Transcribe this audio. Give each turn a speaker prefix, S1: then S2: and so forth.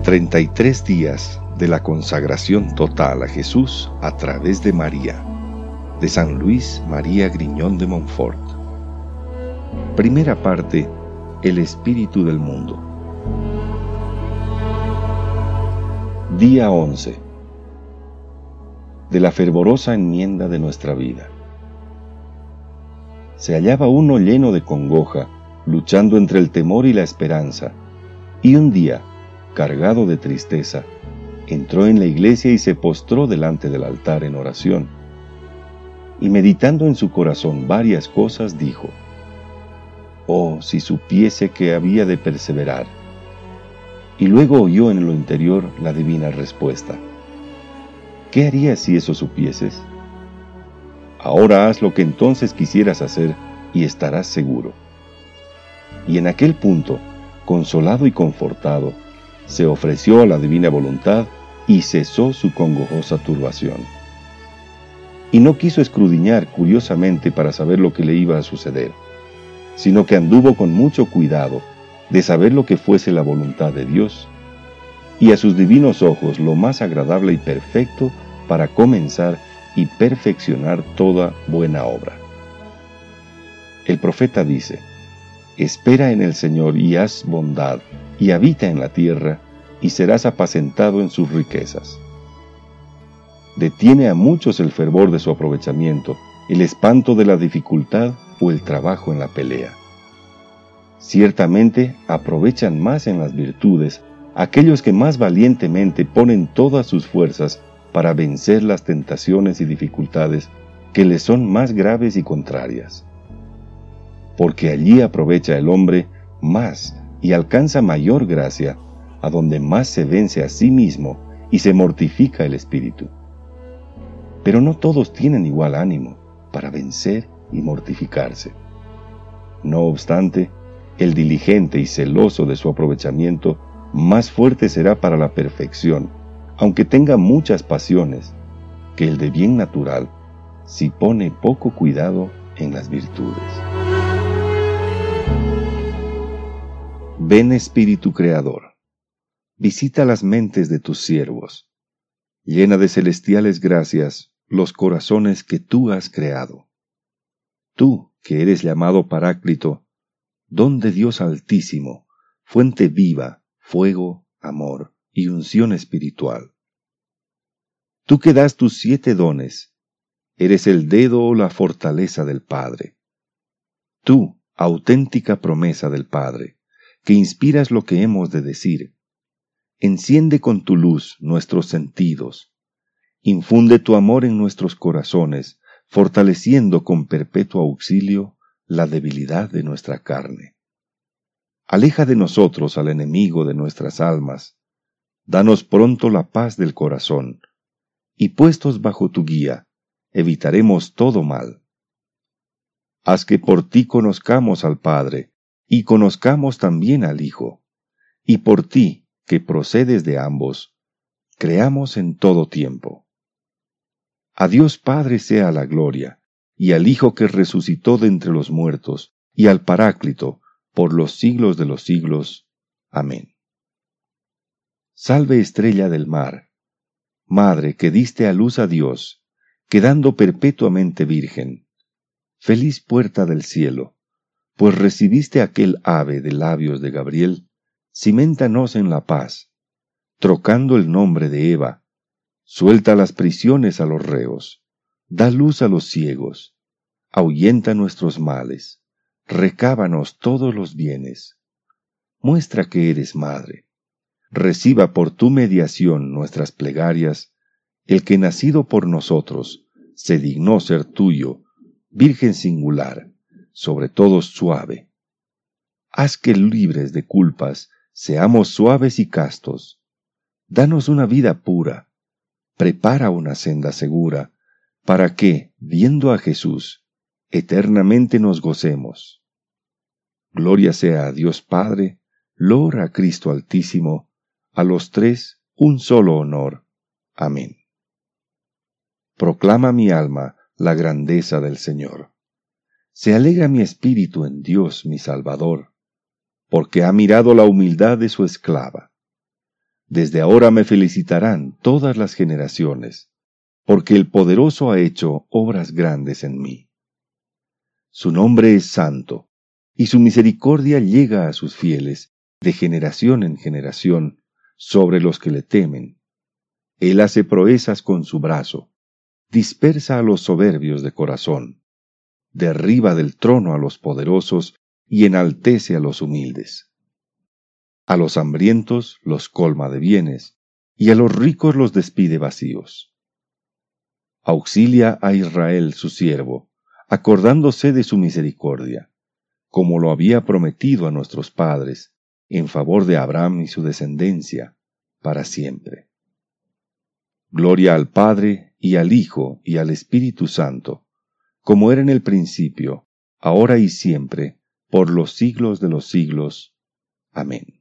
S1: 33 días de la consagración total a Jesús a través de María, de San Luis María Griñón de Montfort. Primera parte: el espíritu del mundo. Día 11. De la fervorosa enmienda de nuestra vida. Se hallaba uno lleno de congoja, luchando entre el temor y la esperanza, y un día, cargado de tristeza, entró en la iglesia y se postró delante del altar en oración. Y meditando en su corazón varias cosas, dijo: «Oh, si supiese que había de perseverar». Y luego oyó en lo interior la divina respuesta: «¿Qué harías si eso supieses? Ahora haz lo que entonces quisieras hacer y estarás seguro». Y en aquel punto, consolado y confortado, se ofreció a la divina voluntad y cesó su congojosa turbación. Y no quiso escudriñar curiosamente para saber lo que le iba a suceder, sino que anduvo con mucho cuidado de saber lo que fuese la voluntad de Dios, y a sus divinos ojos lo más agradable y perfecto para comenzar y perfeccionar toda buena obra. El profeta dice: «Espera en el Señor y haz bondad, y habita en la tierra, y serás apacentado en sus riquezas». Detiene a muchos el fervor de su aprovechamiento, el espanto de la dificultad o el trabajo en la pelea. Ciertamente aprovechan más en las virtudes aquellos que más valientemente ponen todas sus fuerzas para vencer las tentaciones y dificultades que les son más graves y contrarias. Porque allí aprovecha el hombre más y alcanza mayor gracia, a donde más se vence a sí mismo y se mortifica el espíritu. Pero no todos tienen igual ánimo para vencer y mortificarse. No obstante, el diligente y celoso de su aprovechamiento más fuerte será para la perfección, aunque tenga muchas pasiones, que el de bien natural, si pone poco cuidado en las virtudes. Ven, Espíritu Creador, visita las mentes de tus siervos, llena de celestiales gracias los corazones que tú has creado. Tú, que eres llamado Paráclito, don de Dios Altísimo, fuente viva, fuego, amor y unción espiritual. Tú que das tus 7 dones, eres el dedo o la fortaleza del Padre. Tú, auténtica promesa del Padre, que inspiras lo que hemos de decir, enciende con tu luz nuestros sentidos, infunde tu amor en nuestros corazones, fortaleciendo con perpetuo auxilio la debilidad de nuestra carne. Aleja de nosotros al enemigo de nuestras almas, danos pronto la paz del corazón, y puestos bajo tu guía, evitaremos todo mal. Haz que por ti conozcamos al Padre, y conozcamos también al Hijo, y por ti, que procedes de ambos, creamos en todo tiempo. A Dios Padre sea la gloria, y al Hijo que resucitó de entre los muertos, y al Paráclito, por los siglos de los siglos. Amén. Salve, estrella del mar, Madre que diste a luz a Dios, quedando perpetuamente virgen. Feliz puerta del cielo, pues recibiste aquel ave de labios de Gabriel, ciméntanos en la paz, trocando el nombre de Eva, suelta las prisiones a los reos, da luz a los ciegos, ahuyenta nuestros males, recábanos todos los bienes. Muestra que eres madre, reciba por tu mediación nuestras plegarias, el que nacido por nosotros se dignó ser tuyo, Virgen singular, sobre todos suave. Haz que libres de culpas seamos suaves y castos. Danos una vida pura, prepara una senda segura, para que, viendo a Jesús, eternamente nos gocemos. Gloria sea a Dios Padre, loor a Cristo Altísimo, a los tres un solo honor. Amén. Proclama mi alma la grandeza del Señor. Se alegra mi espíritu en Dios mi Salvador, porque ha mirado la humildad de su esclava. Desde ahora me felicitarán todas las generaciones, porque el Poderoso ha hecho obras grandes en mí. Su nombre es santo, y su misericordia llega a sus fieles, de generación en generación, sobre los que le temen. Él hace proezas con su brazo, dispersa a los soberbios de corazón, derriba del trono a los poderosos y enaltece a los humildes. A los hambrientos los colma de bienes, y a los ricos los despide vacíos. Auxilia a Israel su siervo, acordándose de su misericordia, como lo había prometido a nuestros padres, en favor de Abraham y su descendencia, para siempre. Gloria al Padre, y al Hijo, y al Espíritu Santo, como era en el principio, ahora y siempre, por los siglos de los siglos. Amén.